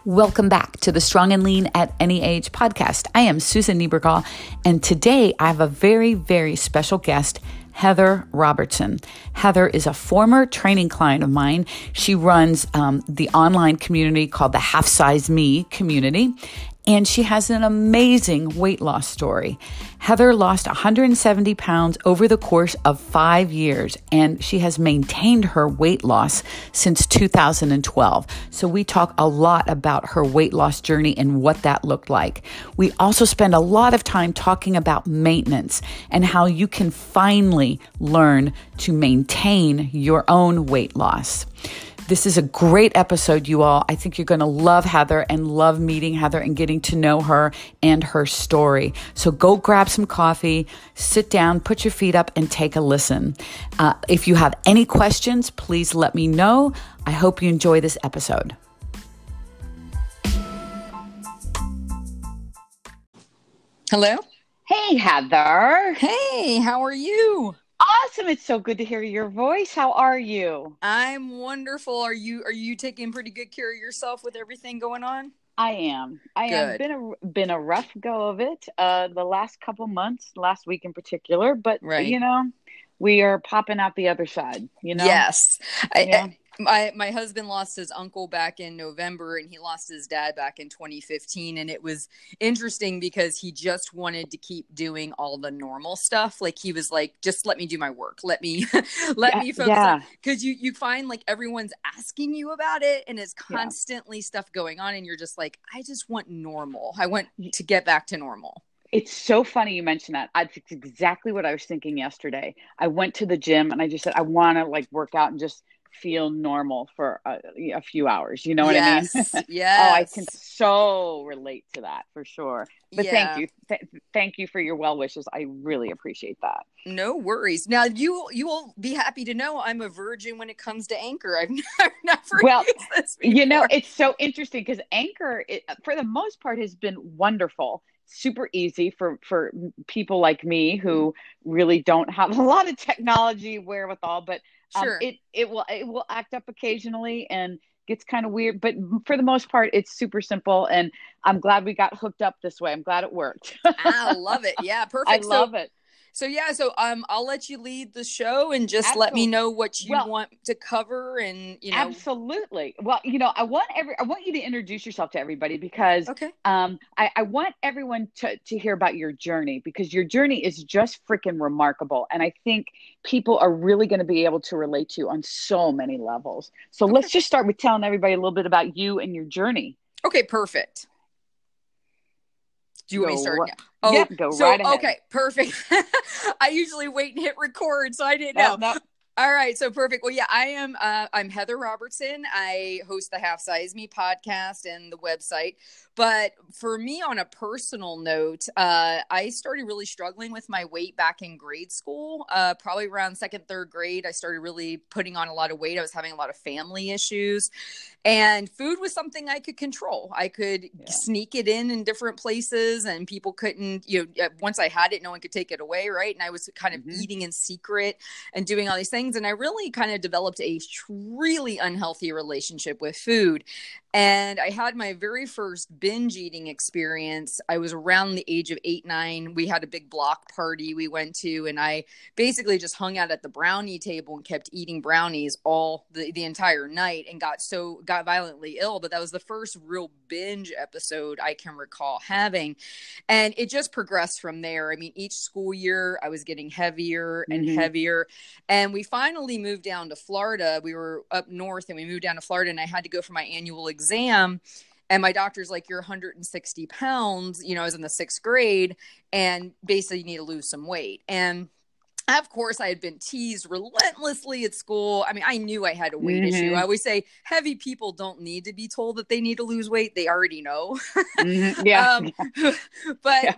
Welcome back to the Strong and Lean at Any Age podcast. I am Susan Niebergall, and today I have a very, very special guest, Heather Robertson. Heather is a former training client of mine. She runs the online community called the Half Size Me community, and she has an amazing weight loss story. Heather lost 170 pounds over the course of 5 years, and she has maintained her weight loss since 2012. So we talk a lot about her weight loss journey and what that looked like. We also spend a lot of time talking about maintenance and how you can finally learn to maintain your own weight loss. This is a great episode, you all. I think you're going to love Heather and love meeting Heather and getting to know her and her story. So go grab some coffee, sit down, put your feet up, and take a listen. If you have any questions, please let me know. I hope you enjoy this episode. Hello? Hey, Heather. Hey, how are you? Awesome. It's so good to hear your voice. How are you? I'm wonderful. Are you taking pretty good care of yourself with everything going on? I am. Good. Been a rough go of it the last couple months, last week in particular, but Right. we are popping out the other side, Yes. Yeah. My husband lost his uncle back in November, and he lost his dad back in 2015. And it was interesting because he just wanted to keep doing all the normal stuff. Like he was like, just let me do my work. Let me focus on, because you find like everyone's asking you about it, and it's constantly stuff going on. And you're just like, I just want normal. I want to get back to normal. It's so funny you mentioned that. It's exactly what I was thinking yesterday. I went to the gym and I just said, I want to like work out and just feel normal for a few hours. You know what I mean? Yes. Oh, I can so relate to that for sure. But Yeah. thank you. Thank you for your well wishes. I really appreciate that. No worries. Now you will be happy to know I'm a virgin when it comes to Anchor. I've never used this before. It's so interesting because Anchor, for the most part, has been wonderful. Super easy for people like me who really don't have a lot of technology wherewithal, but Sure. It will act up occasionally and gets kind of weird, but for the most part, it's super simple. And I'm glad we got hooked up this way. I'm glad it worked. I love it. Yeah, perfect. I love it. So I'll let you lead the show and just Absolutely. let me know what you want to cover, and Absolutely. Well, I want you to introduce yourself to everybody because Okay. I want everyone to hear about your journey, because your journey is just freaking remarkable. And I think people are really going to be able to relate to you on so many levels. So let's just start with telling everybody a little bit about you and your journey. Okay, perfect. Do you want me to start now? Oh, yeah, go right ahead. Okay, perfect. I usually wait and hit record, so I didn't know. No. All right, so perfect. Well, yeah, I'm Heather Robertson. I host the Half Size Me podcast and the website. But for me, on a personal note, I started really struggling with my weight back in grade school. Probably around second, third grade, I started really putting on a lot of weight. I was having a lot of family issues, and food was something I could control. I could sneak it in different places, and people couldn't, once I had it, no one could take it away. Right. And I was kind of eating in secret and doing all these things. And I really kind of developed a really unhealthy relationship with food. And I had my very first binge eating experience. I was around the age of 8, 9. We had a big block party we went to, and I basically just hung out at the brownie table and kept eating brownies all the entire night, and got violently ill. But that was the first real binge episode I can recall having. And it just progressed from there. I mean, each school year I was getting heavier and heavier. And we finally moved down to Florida. We were up north and we moved down to Florida, and I had to go for my annual exam. And my doctor's like, you're 160 pounds. I was in the 6th grade, and basically you need to lose some weight. And of course, I had been teased relentlessly at school. I mean, I knew I had a weight issue. I always say heavy people don't need to be told that they need to lose weight. They already know. Yeah. But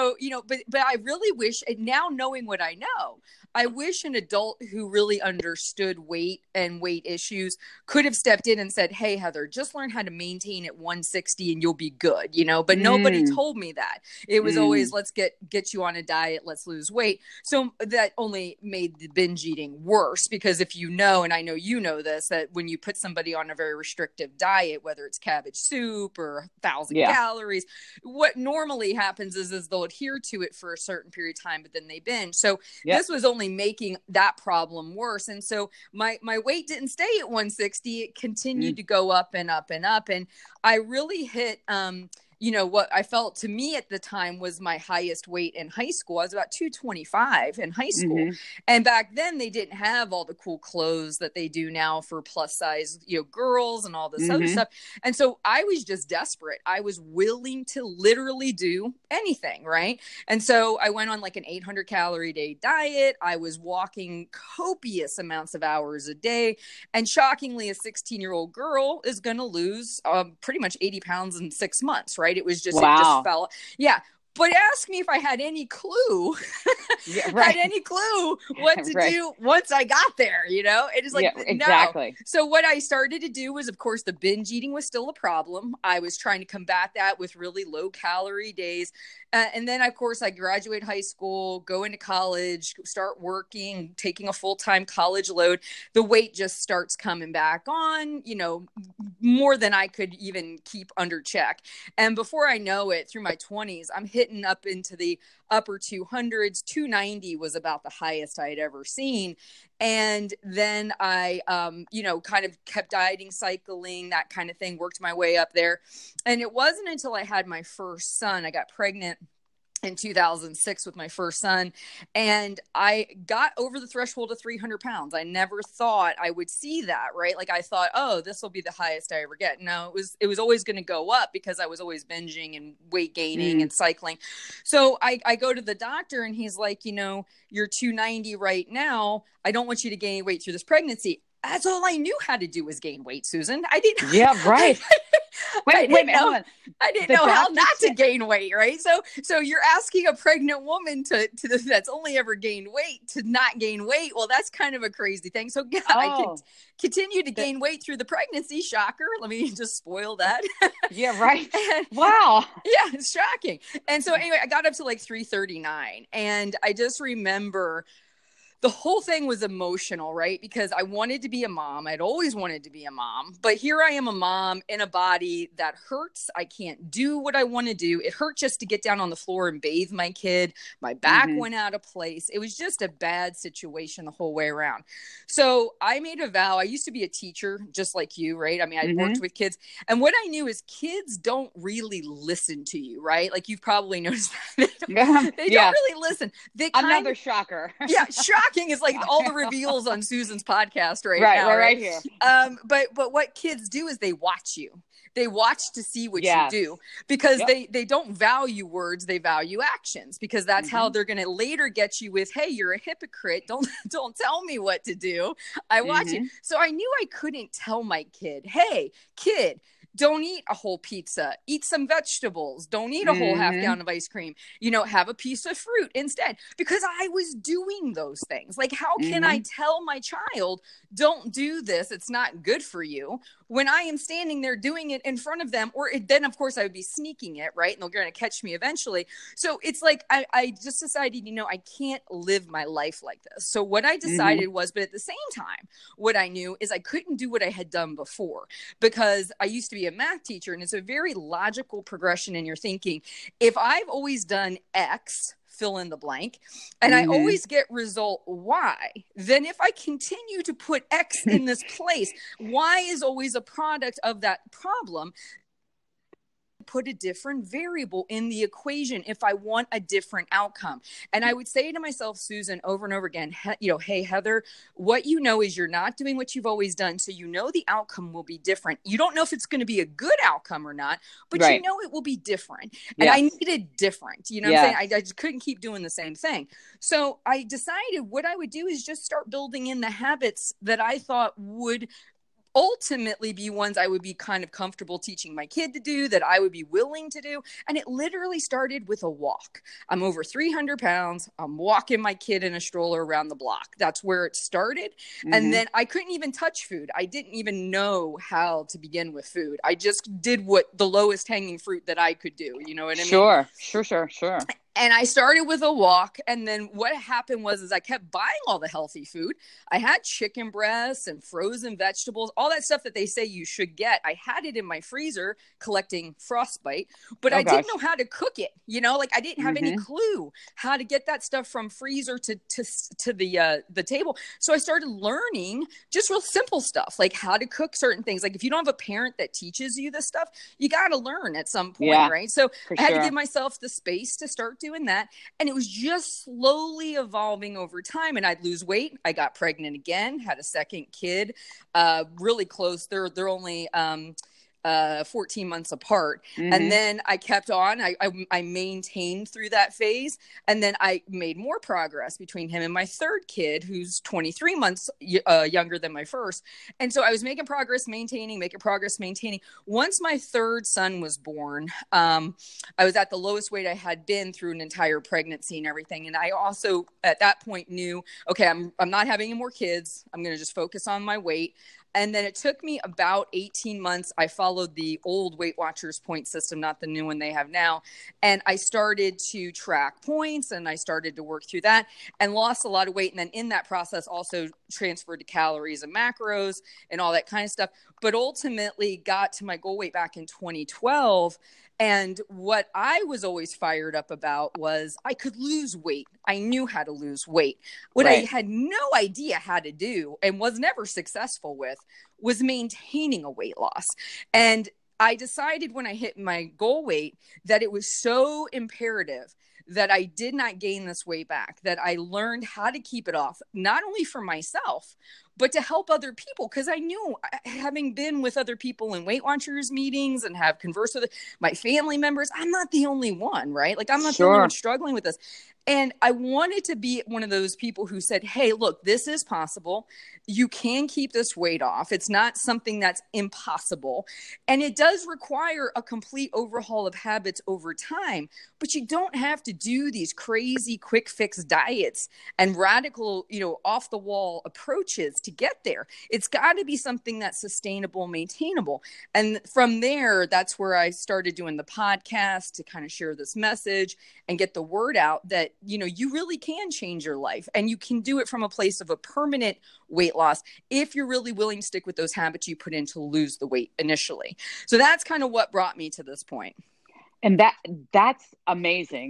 I really wish, now knowing what I know, I wish an adult who really understood weight and weight issues could have stepped in and said, hey, Heather, just learn how to maintain at 160 and you'll be good, but nobody told me that. It was always, let's get you on a diet. Let's lose weight. So that only made the binge eating worse, because if you know, and I know you know this, that when you put somebody on a very restrictive diet, whether it's cabbage soup or 1,000 calories, what normally happens is they'll adhere to it for a certain period of time, but then they binge. So this was only making that problem worse. And so my weight didn't stay at 160. It continued to go up and up and up. And I really hit, what I felt to me at the time was my highest weight in high school. I was about 225 in high school. And back then they didn't have all the cool clothes that they do now for plus size, girls and all this other stuff. And so I was just desperate. I was willing to literally do anything. Right. And so I went on like an 800 calorie a day diet. I was walking copious amounts of hours a day. And shockingly, a 16-year-old girl is going to lose pretty much 80 pounds in 6 months. Right. It was just, it just fell. Yeah. But ask me if I had any clue, had any clue what to do once I got there, It is like, exactly. No. So what I started to do was, of course, the binge eating was still a problem. I was trying to combat that with really low calorie days. And then, of course, I graduate high school, go into college, start working, taking a full-time college load. The weight just starts coming back on, more than I could even keep under check. And before I know it, through my 20s, I'm hitting up into the upper 200s. 290 was about the highest I had ever seen. And then I, kind of kept dieting, cycling, that kind of thing, worked my way up there. And it wasn't until I had my first son, I got pregnant in 2006 with my first son, and I got over the threshold of 300 pounds. I never thought I would see that, right? Like I thought, oh, this will be the highest I ever get. No, it was always going to go up because I was always binging and weight gaining and cycling. So I go to the doctor and he's like, you're 290 right now. I don't want you to gain weight through this pregnancy. That's all I knew how to do was gain weight, Susan. I didn't. Yeah, right. Wait, hold on. I didn't know how not to gain weight, right? So you're asking a pregnant woman that's only ever gained weight to not gain weight. Well, that's kind of a crazy thing. So I continue to gain weight through the pregnancy. Shocker. Let me just spoil that. Yeah, right. Wow. Yeah, it's shocking. And so anyway, I got up to like 339, and I just remember the whole thing was emotional, right? Because I wanted to be a mom. I'd always wanted to be a mom. But here I am, a mom in a body that hurts. I can't do what I want to do. It hurt just to get down on the floor and bathe my kid. My back went out of place. It was just a bad situation the whole way around. So I made a vow. I used to be a teacher, just like you, right? I mean, I worked with kids. And what I knew is kids don't really listen to you, right? Like you've probably noticed that. They don't really listen. Another shocker. Yeah, shocking is like all the reveals on Susan's podcast right now. Right here. But what kids do is they watch you. They watch to see what you do, because they don't value words, they value actions, because that's how they're going to later get you with, hey, you're a hypocrite. Don't tell me what to do. I watch you. So I knew I couldn't tell my kid, hey, kid, don't eat a whole pizza. Eat some vegetables. Don't eat a whole half gallon of ice cream. Have a piece of fruit instead. Because I was doing those things. Like, how can I tell my child, don't do this, it's not good for you, when I am standing there doing it in front of them? Or then, of course, I would be sneaking it, right? And they're going to catch me eventually. So it's like, I just decided, I can't live my life like this. So what I decided was, but at the same time, what I knew is I couldn't do what I had done before, because I used to be a math teacher, and it's a very logical progression in your thinking. If I've always done X, fill in the blank, and I always get result Y, then if I continue to put X in this place, Y is always a product of that problem. Put a different variable in the equation if I want a different outcome. And I would say to myself, Susan, over and over again, hey, Heather, what you know is you're not doing what you've always done. So the outcome will be different. You don't know if it's going to be a good outcome or not, but it will be different. And I needed different, what I'm saying? I just couldn't keep doing the same thing. So I decided what I would do is just start building in the habits that I thought would ultimately be ones I would be kind of comfortable teaching my kid to do, that I would be willing to do. And it literally started with a walk. I'm over 300 pounds. I'm walking my kid in a stroller around the block. That's where it started. And then I couldn't even touch food. I didn't even know how to begin with food. I just did what the lowest hanging fruit that I could do. You know what I mean? Sure. And I started with a walk. And then what happened was I kept buying all the healthy food. I had chicken breasts and frozen vegetables, all that stuff that they say you should get. I had it in my freezer collecting frostbite, but I didn't know how to cook it. Like I didn't have any clue how to get that stuff from freezer to the table. So I started learning just real simple stuff, like how to cook certain things. Like if you don't have a parent that teaches you this stuff, you got to learn at some point, right? So I had to give myself the space to start doing that. And it was just slowly evolving over time. And I'd lose weight. I got pregnant again, had a second kid, really close. They're only 14 months apart. And then I kept on. I maintained through that phase. And then I made more progress between him and my third kid, who's 23 months younger than my first. And so I was making progress, maintaining. Once my third son was born, I was at the lowest weight I had been through an entire pregnancy and everything. And I also, at that point, knew, okay, I'm not having any more kids. I'm going to just focus on my weight. And then it took me about 18 months. I followed the old Weight Watchers point system, not the new one they have now. And I started to track points and I started to work through that and lost a lot of weight. And then in that process also transferred to calories and macros and all that kind of stuff. But ultimately got to my goal weight back in 2012. And what I was always fired up about was I could lose weight. I knew how to lose weight. What I had no idea how to do and was never successful with was maintaining a weight loss. And I decided when I hit my goal weight that it was so imperative that I did not gain this weight back, that I learned how to keep it off, not only for myself, but to help other people. Because I knew, having been with other people in Weight Watchers meetings and have conversed with my family members, I'm not the only one, right? Like I'm not the only one struggling with this. And I wanted to be one of those people who said, hey, look, this is possible. You can keep this weight off. It's not something that's impossible. And it does require a complete overhaul of habits over time, but you don't have to do these crazy quick fix diets and radical, off the wall approaches to get there. It's got to be something that's sustainable, maintainable. And from there, that's where I started doing the podcast to kind of share this message and get the word out that, you really can change your life and you can do it from a place of a permanent weight loss if you're really willing to stick with those habits you put in to lose the weight initially. So that's kind of what brought me to this point. And that's amazing.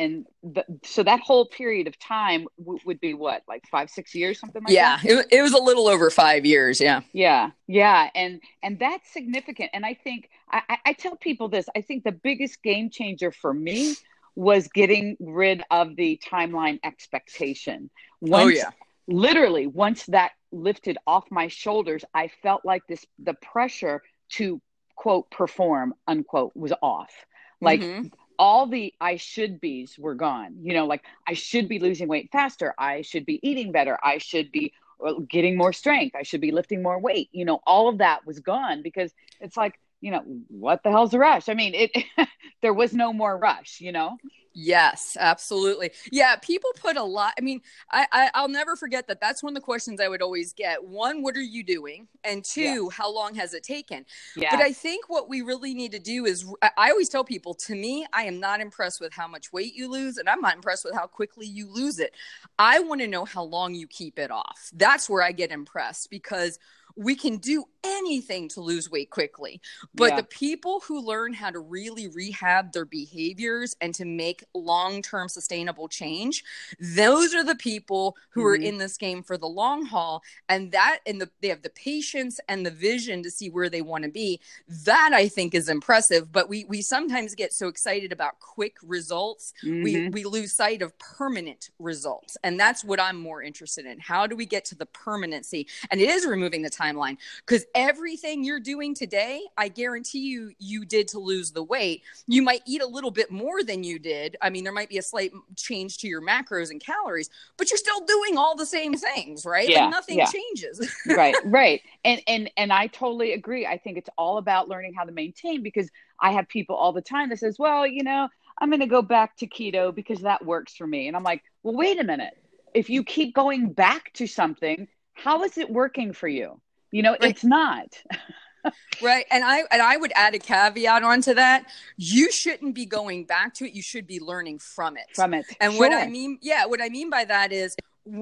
So that whole period of time would be what, like 5-6 years, something like that? Yeah, it was a little over 5 years. Yeah. Yeah. And that's significant. And I think I tell people this, I think the biggest game changer for me was getting rid of the timeline expectation. Literally, once that lifted off my shoulders, I felt like the pressure to quote perform unquote was off. Like all the I should be's were gone. Like I should be losing weight faster. I should be eating better. I should be getting more strength. I should be lifting more weight. All of that was gone because it's like, what the hell's the rush? I mean, there was no more rush, Yes, absolutely. Yeah. People put a lot. I mean, I'll never forget that. That's one of the questions I would always get. One, what are you doing? And two, how long has it taken? But I think what we really need to do is, I always tell people, to me, I am not impressed with how much weight you lose, and I'm not impressed with how quickly you lose it. I want to know how long you keep it off. That's where I get impressed, because we can do anything to lose weight quickly, but the people who learn how to really rehab their behaviors and to make long-term sustainable change, those are the people who are in this game for the long haul. And they have the patience and the vision to see where they want to be. That I think is impressive, but we sometimes get so excited about quick results. We lose sight of permanent results. And that's what I'm more interested in. How do we get to the permanency? And it is removing the timeline, because everything you're doing today, I guarantee you did to lose the weight. You might eat a little bit more than you did. I mean, there might be a slight change to your macros and calories, but you're still doing all the same things, right? Like nothing changes. Right. And I totally agree. I think it's all about learning how to maintain, because I have people all the time that says, well, I'm going to go back to keto because that works for me. And I'm like, well, wait a minute. If you keep going back to something, how is it working for you? It's not. Right. And I would add a caveat onto that. You shouldn't be going back to it. You should be learning from it. From it. And Sure. what I mean by that is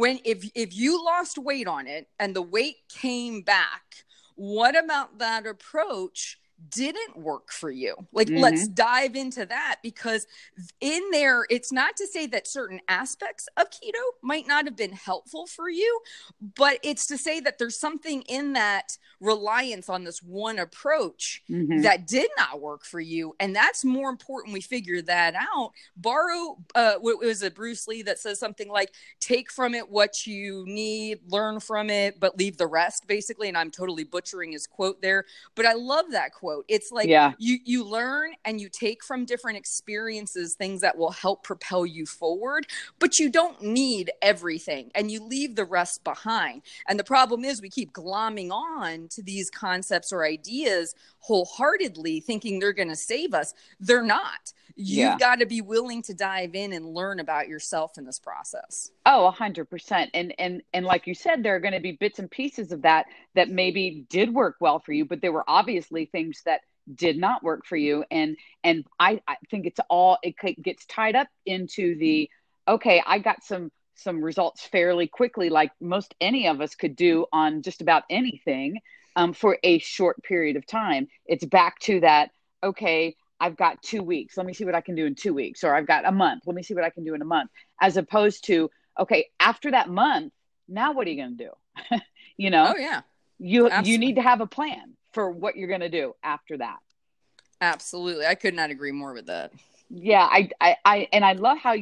if you lost weight on it and the weight came back, what about that approach didn't work for you? Like, let's dive into that, because in there, it's not to say that certain aspects of keto might not have been helpful for you, but it's to say that there's something in that reliance on this one approach that did not work for you. And that's more important. We figure that out. What was it, Bruce Lee, that says something like, take from it what you need, learn from it, but leave the rest, basically. And I'm totally butchering his quote there, but I love that quote. It's like, you learn and you take from different experiences things that will help propel you forward, but you don't need everything, and you leave the rest behind. And the problem is we keep glomming on to these concepts or ideas wholeheartedly, thinking they're going to save us. They're not. You've got to be willing to dive in and learn about yourself in this process. Oh, 100%. And like you said, there are going to be bits and pieces of that maybe did work well for you, but there were obviously things that did not work for you. And I think it gets tied up into the, okay, I got some results fairly quickly, like most any of us could do on just about anything, for a short period of time. It's back to that, okay, I've got 2 weeks. Let me see what I can do in 2 weeks. Or I've got a month. Let me see what I can do in a month. As opposed to, okay, after that month, now what are you going to do? Oh yeah. You need to have a plan for what you're going to do after that. Absolutely. I could not agree more with that. Yeah. I love how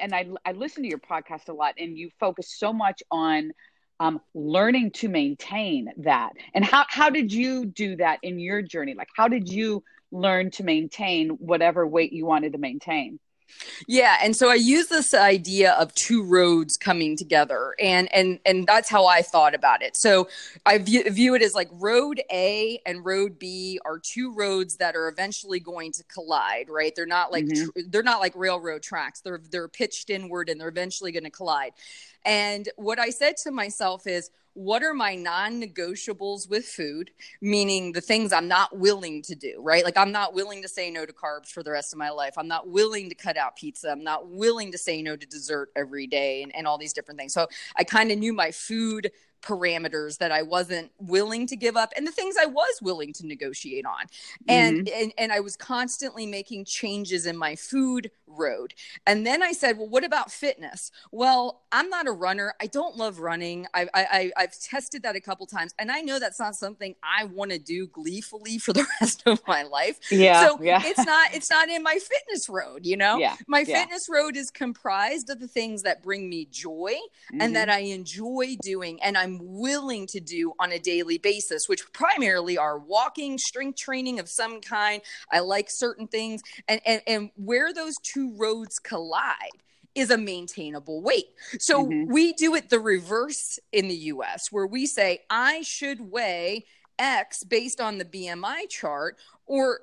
I listen to your podcast a lot, and you focus so much on learning to maintain that. And how did you do that in your journey? Like, how did you learn to maintain whatever weight you wanted to maintain? Yeah. And so I use this idea of two roads coming together, and that's how I thought about it. So I view it as like road A and road B are two roads that are eventually going to collide, right? They're not like, they're not like railroad tracks. They're pitched inward, and they're eventually going to collide. And what I said to myself is, what are my non-negotiables with food? Meaning the things I'm not willing to do, right? Like, I'm not willing to say no to carbs for the rest of my life. I'm not willing to cut out pizza. I'm not willing to say no to dessert every day, and all these different things. So I kind of knew my food parameters that I wasn't willing to give up, and the things I was willing to negotiate on. And I was constantly making changes in my food road. And then I said, well, what about fitness? Well, I'm not a runner. I don't love running. I've tested that a couple times, and I know that's not something I want to do gleefully for the rest of my life. It's not in my fitness road, My fitness road is comprised of the things that bring me joy and that I enjoy doing, and I'm willing to do on a daily basis, which primarily are walking, strength training of some kind. I like certain things, and where those two roads collide is a maintainable weight. So we do it the reverse in the US, where we say, I should weigh X based on the BMI chart, or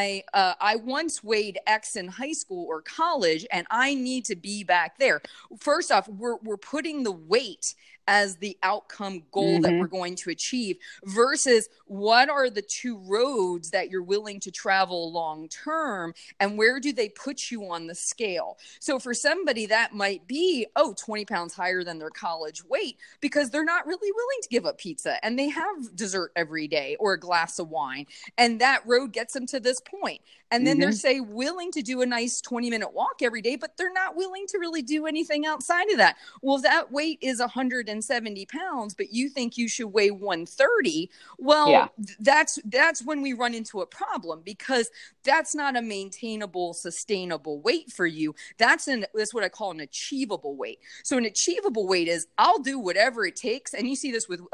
I once weighed X in high school or college, and I need to be back there. First off, we're putting the weight as the outcome goal that we're going to achieve, versus what are the two roads that you're willing to travel long term, and where do they put you on the scale? So for somebody that might be 20 pounds higher than their college weight, because they're not really willing to give up pizza, and they have dessert every day or a glass of wine, and that road gets them to this point. And then they're, say, willing to do a nice 20-minute walk every day, but they're not willing to really do anything outside of that. Well, if that weight is 170 pounds, but you think you should weigh 130, well, that's when we run into a problem, because that's not a maintainable, sustainable weight for you. That's what I call an achievable weight. So an achievable weight is, I'll do whatever it takes. And you see this with,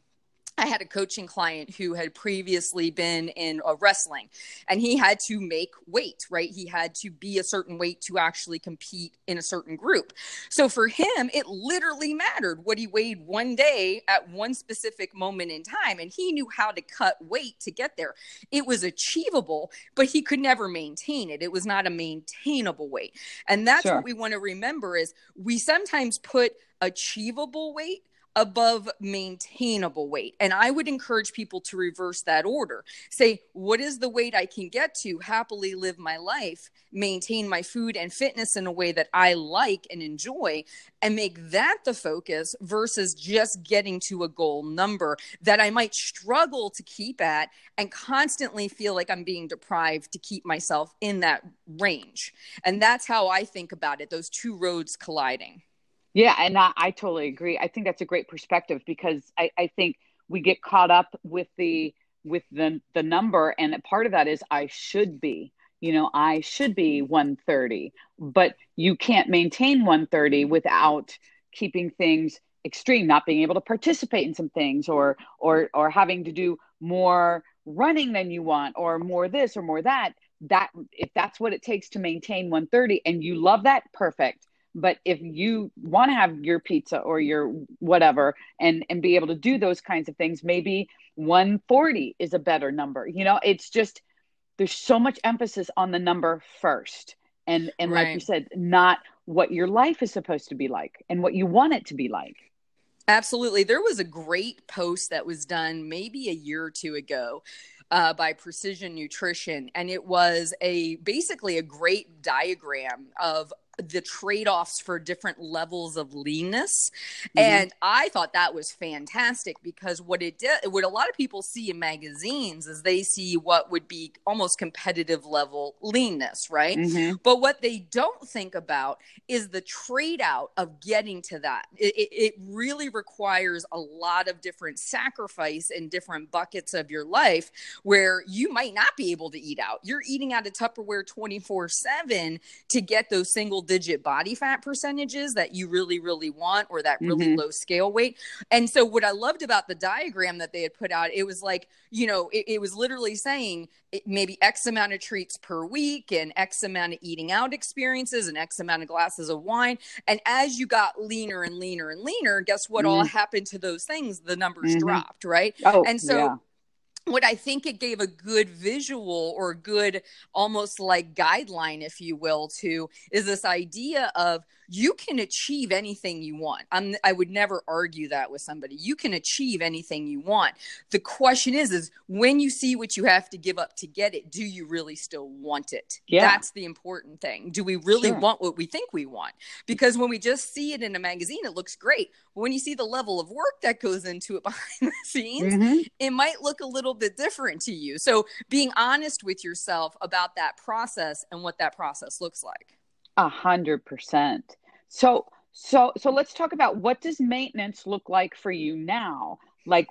I had a coaching client who had previously been in wrestling, and he had to make weight, right? He had to be a certain weight to actually compete in a certain group. So for him, it literally mattered what he weighed one day at one specific moment in time. And he knew how to cut weight to get there. It was achievable, but he could never maintain it. It was not a maintainable weight. And that's what we want to remember, is we sometimes put achievable weight above maintainable weight. And I would encourage people to reverse that order. Say, what is the weight I can get to happily live my life, maintain my food and fitness in a way that I like and enjoy, and make that the focus versus just getting to a goal number that I might struggle to keep at and constantly feel like I'm being deprived to keep myself in that range. And that's how I think about it, those two roads colliding. Yeah, and I totally agree. I think that's a great perspective because I think we get caught up with the number, and part of that is I should be. I should be 130, but you can't maintain 130 without keeping things extreme, not being able to participate in some things or having to do more running than you want or more this or more that. That if that's what it takes to maintain 130 and you love that, perfect. But if you want to have your pizza or your whatever and be able to do those kinds of things, maybe 140 is a better number. It's just, there's so much emphasis on the number first. And Right. Like you said, not what your life is supposed to be like and what you want it to be like. Absolutely. There was a great post that was done maybe a year or two ago by Precision Nutrition. And it was basically a great diagram of the trade-offs for different levels of leanness. Mm-hmm. And I thought that was fantastic because what a lot of people see in magazines is they see what would be almost competitive level leanness, right? Mm-hmm. But what they don't think about is the trade-out of getting to that. It really requires a lot of different sacrifice in different buckets of your life where you might not be able to eat out. You're eating out of Tupperware 24/7 to get those single-digit body fat percentages that you really, really want, or that really low scale weight. And so what I loved about the diagram that they had put out, it was like, it was literally saying maybe X amount of treats per week and X amount of eating out experiences and X amount of glasses of wine. And as you got leaner and leaner and leaner, guess what all happened to those things? The numbers dropped, right? Oh, and so yeah. What I think it gave a good visual or good almost like guideline, if you will, to is this idea of you can achieve anything you want. I would never argue that with somebody. You can achieve anything you want. The question is when you see what you have to give up to get it, do you really still want it? Yeah. That's the important thing. Do we really want what we think we want? Because when we just see it in a magazine, it looks great. But when you see the level of work that goes into it behind the scenes, it might look a little bit different to you. So being honest with yourself about that process and what that process looks like. 100%. So let's talk about what does maintenance look like for you now? Like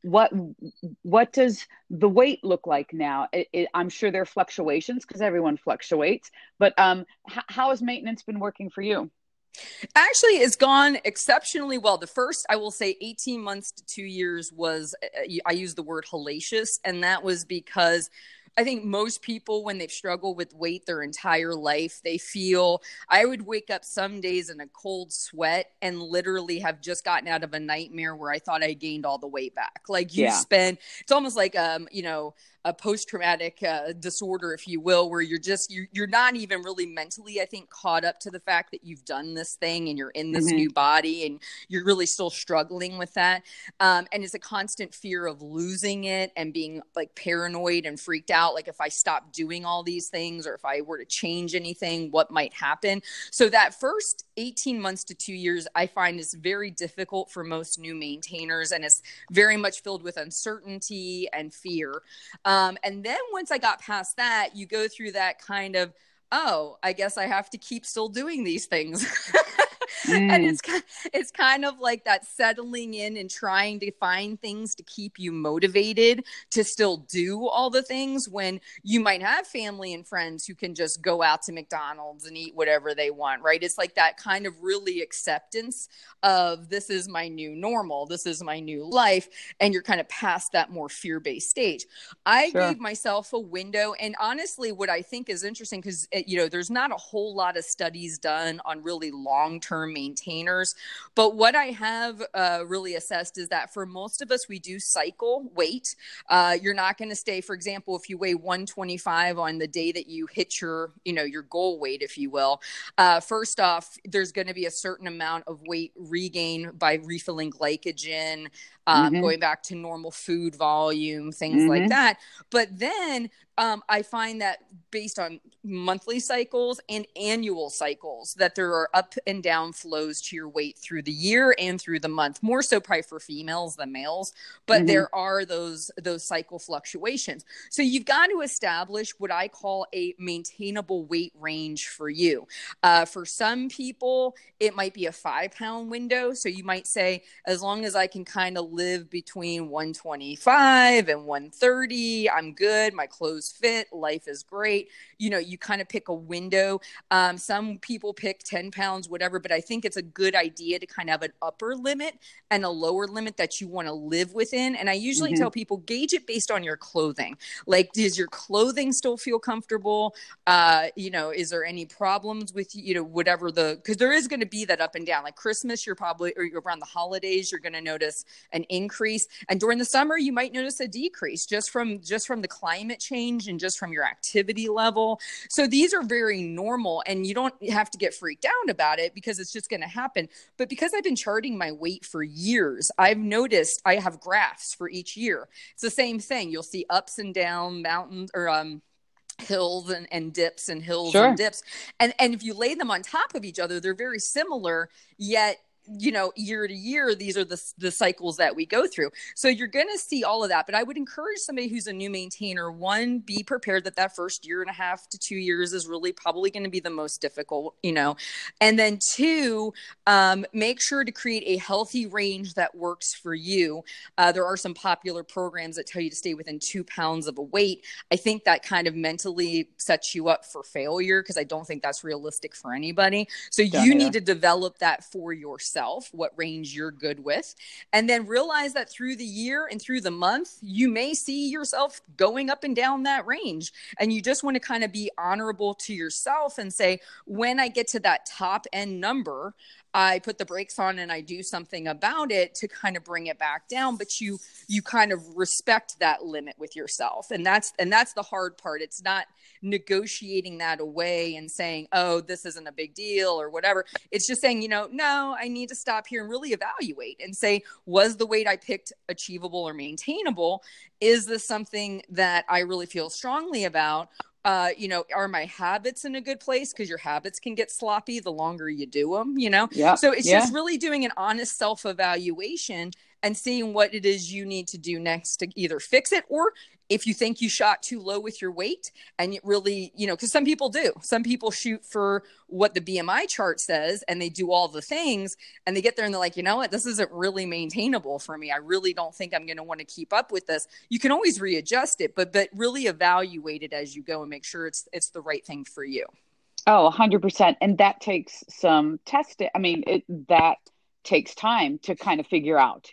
what does the weight look like now? I'm sure there are fluctuations because everyone fluctuates, but how has maintenance been working for you? Actually, it's gone exceptionally well. The first, I will say 18 months to 2 years was, I use the word hellacious. And that was because I think most people, when they've struggled with weight their entire life, they feel, I would wake up some days in a cold sweat and literally have just gotten out of a nightmare where I thought I gained all the weight back. Like it's almost like, a post-traumatic disorder, if you will, where you're not even really mentally, I think, caught up to the fact that you've done this thing and you're in this new body and you're really still struggling with that. And it's a constant fear of losing it and being like paranoid and freaked out. Like if I stop doing all these things or if I were to change anything, what might happen? So that first 18 months to 2 years, I find is very difficult for most new maintainers. And it's very much filled with uncertainty and fear. And then once I got past that, you go through that kind of, oh, I guess I have to keep still doing these things. And it's kind of like that settling in and trying to find things to keep you motivated to still do all the things when you might have family and friends who can just go out to McDonald's and eat whatever they want, right? It's like that kind of really acceptance of this is my new normal. This is my new life. And you're kind of past that more fear-based stage. I gave myself a window. And honestly, what I think is interesting, because, there's not a whole lot of studies done on really long-term maintainers. But what I have really assessed is that for most of us, we do cycle weight. You're not going to stay, for example, if you weigh 125 on the day that you hit your, your goal weight, if you will, first off, there's going to be a certain amount of weight regain by refilling glycogen, going back to normal food volume, things like that. But then I find that based on monthly cycles and annual cycles, that there are up and down flows to your weight through the year and through the month, more so probably for females than males, but there are those cycle fluctuations. So you've got to establish what I call a maintainable weight range for you. For some people, it might be a 5-pound window. So you might say, as long as I can kind of live between 125 and 130, I'm good. My clothes fit, life is great. You kind of pick a window. Some people pick 10 pounds, whatever, but I think it's a good idea to kind of have an upper limit and a lower limit that you want to live within. And I usually tell people, gauge it based on your clothing. Like, does your clothing still feel comfortable? Is there any problems with, whatever because there is going to be that up and down. Like Christmas, or around the holidays, you're going to notice an increase. And during the summer, you might notice a decrease just from the climate change and just from your activity level. So these are very normal, and you don't have to get freaked out about it because it's just going to happen. But because I've been charting my weight for years, I've noticed I have graphs for each year. It's the same thing. You'll see ups and down mountains or hills and dips and hills and dips. And if you lay them on top of each other, they're very similar, yet year to year, these are the cycles that we go through. So you're going to see all of that. But I would encourage somebody who's a new maintainer, one, be prepared that first 1.5 to 2 years is really probably going to be the most difficult, and then two, make sure to create a healthy range that works for you. There are some popular programs that tell you to stay within 2 pounds of a weight. I think that kind of mentally sets you up for failure, because I don't think that's realistic for anybody. So you need to develop that for yourself, what range you're good with, and then realize that through the year and through the month, you may see yourself going up and down that range. And you just want to kind of be honorable to yourself and say, when I get to that top end number, I put the brakes on and I do something about it to kind of bring it back down. But you kind of respect that limit with yourself. And that's the hard part. It's not negotiating that away and saying, oh, this isn't a big deal or whatever. It's just saying, no, I need to stop here and really evaluate and say, was the weight I picked achievable or maintainable? Is this something that I really feel strongly about? Are my habits in a good place? Because your habits can get sloppy the longer you do them, So it's just really doing an honest self-evaluation and seeing what it is you need to do next to either fix it, or if you think you shot too low with your weight and it really, because some people do. Some people shoot for what the BMI chart says and they do all the things and they get there and they're like, you know what, this isn't really maintainable for me. I really don't think I'm going to want to keep up with this. You can always readjust it, but really evaluate it as you go and make sure it's the right thing for you. Oh, 100%. And that takes some testing. I mean, that takes time to kind of figure out,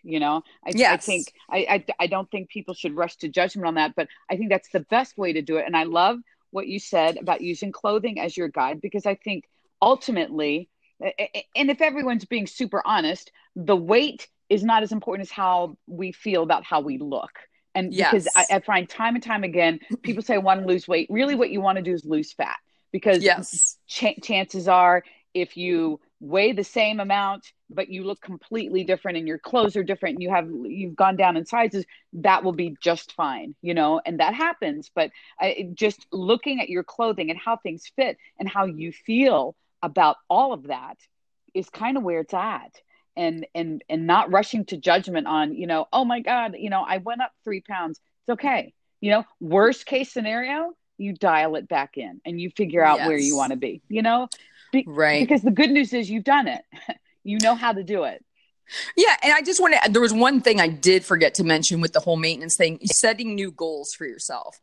I think I don't think people should rush to judgment on that, but I think that's the best way to do it. And I love what you said about using clothing as your guide, because I think ultimately, and if everyone's being super honest, the weight is not as important as how we feel about how we look. And because I find time and time again, people say, I want to lose weight. Really what you want to do is lose fat, because chances are, if you weigh the same amount, but you look completely different and your clothes are different and you've gone down in sizes, that will be just fine, and that happens. But just looking at your clothing and how things fit and how you feel about all of that is kind of where it's at. And not rushing to judgment on, oh my God, I went up 3 pounds. It's okay. Worst case scenario, you dial it back in and you figure out where you want to be, right? Because the good news is you've done it. You know how to do it. Yeah. And I just there was one thing I did forget to mention with the whole maintenance thing, setting new goals for yourself.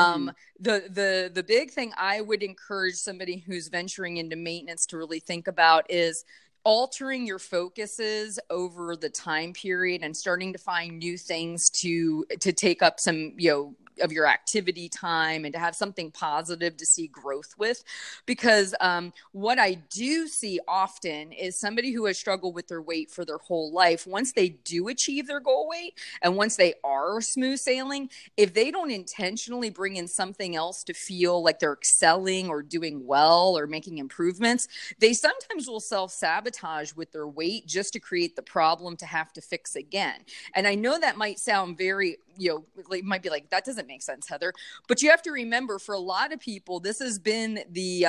The big thing I would encourage somebody who's venturing into maintenance to really think about is altering your focuses over the time period and starting to find new things to take up some, of your activity time and to have something positive to see growth with. Because what I do see often is somebody who has struggled with their weight for their whole life, once they do achieve their goal weight and once they are smooth sailing, if they don't intentionally bring in something else to feel like they're excelling or doing well or making improvements, they sometimes will self-sabotage with their weight just to create the problem to have to fix again. And I know that might sound very, it might be like, that doesn't make sense, Heather. But you have to remember, for a lot of people, this has been the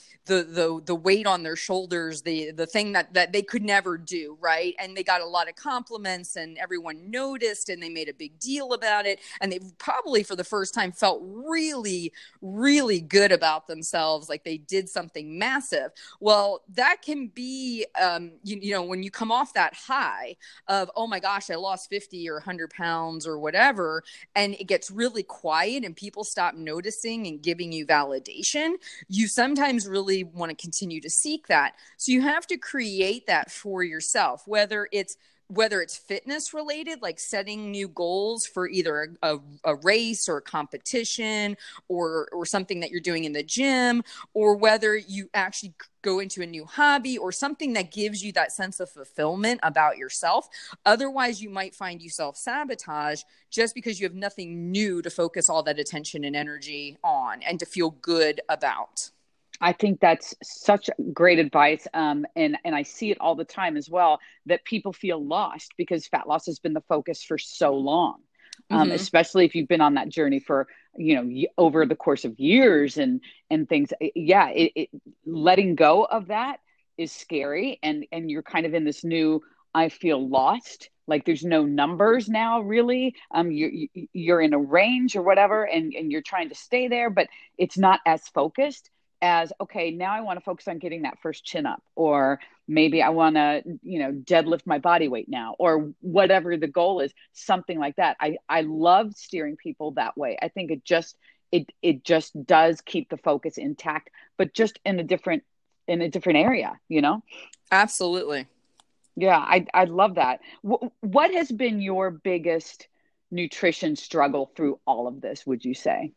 weight on their shoulders, the thing that they could never do, right? And they got a lot of compliments and everyone noticed and they made a big deal about it. And they probably for the first time felt really, really good about themselves, like they did something massive. Well, that can be, when you come off that high of, oh my gosh, I lost 50 or 100 pounds or whatever, and it gets really quiet and people stop noticing and giving you validation, you sometimes really want to continue to seek that. So you have to create that for yourself, whether it's fitness related, like setting new goals for either a race or a competition or something that you're doing in the gym, or whether you actually go into a new hobby or something that gives you that sense of fulfillment about yourself. Otherwise, you might find you self-sabotage just because you have nothing new to focus all that attention and energy on and to feel good about. I think that's such great advice. And I see it all the time as well, that people feel lost because fat loss has been the focus for so long. Especially if you've been on that journey for, over the course of years and things. Yeah. Letting go of that is scary. And you're kind of in this new, I feel lost. Like there's no numbers now, really. You're in a range or whatever, and you're trying to stay there, but it's not as focused as, okay, now I want to focus on getting that first chin up, or maybe I want to, deadlift my body weight now, or whatever the goal is, something like that. I love steering people that way. I think it just does keep the focus intact, but just in a different area, Absolutely. Yeah. I love that. What has been your biggest nutrition struggle through all of this, would you say?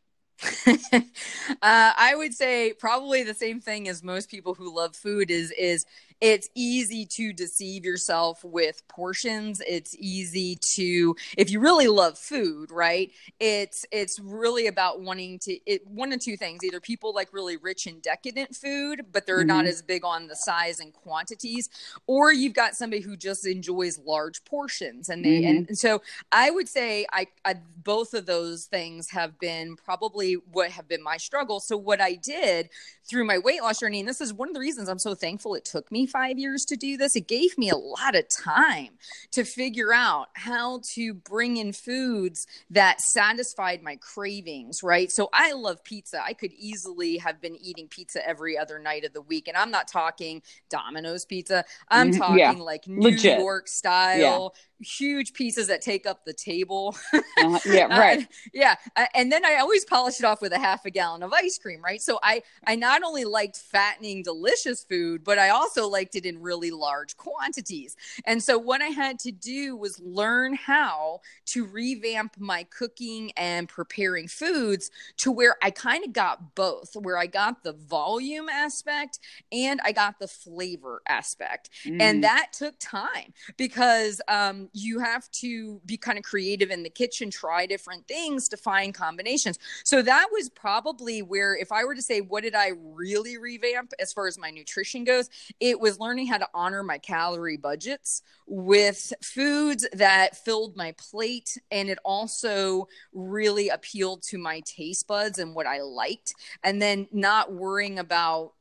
I would say probably the same thing as most people who love food is it's easy to deceive yourself with portions. It's easy to, if you really love food, right? It's really about wanting to, one of two things. Either people like really rich and decadent food, but they're not as big on the size and quantities, or you've got somebody who just enjoys large portions. And they, and so I would say I both of those things have been probably what have been my struggle. So what I did through my weight loss journey, and this is one of the reasons I'm so thankful it took me 5 years to do this. It gave me a lot of time to figure out how to bring in foods that satisfied my cravings, right? So I love pizza. I could easily have been eating pizza every other night of the week. And I'm not talking Domino's pizza. I'm talking like New York style, huge pieces that take up the table. Right. And then I always polish it off with a half a gallon of ice cream, right? So I not only liked fattening, delicious food, but I also liked it in really large quantities. And so what I had to do was learn how to revamp my cooking and preparing foods to where I kind of got both, where I got the volume aspect and I got the flavor aspect. And that took time because you have to be kind of creative in the kitchen, try different things to find combinations. So that was probably where, if I were to say, what did I really revamp as far as my nutrition goes, it was learning how to honor my calorie budgets with foods that filled my plate. And it also really appealed to my taste buds and what I liked. And then not worrying about,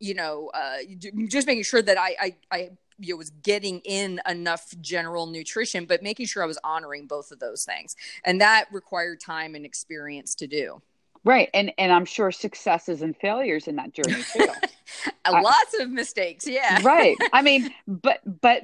just making sure that I was getting in enough general nutrition, but making sure I was honoring both of those things. And that required time and experience to do. Right. And I'm sure successes and failures in that journey too. Lots of mistakes. Yeah. Right. I mean, but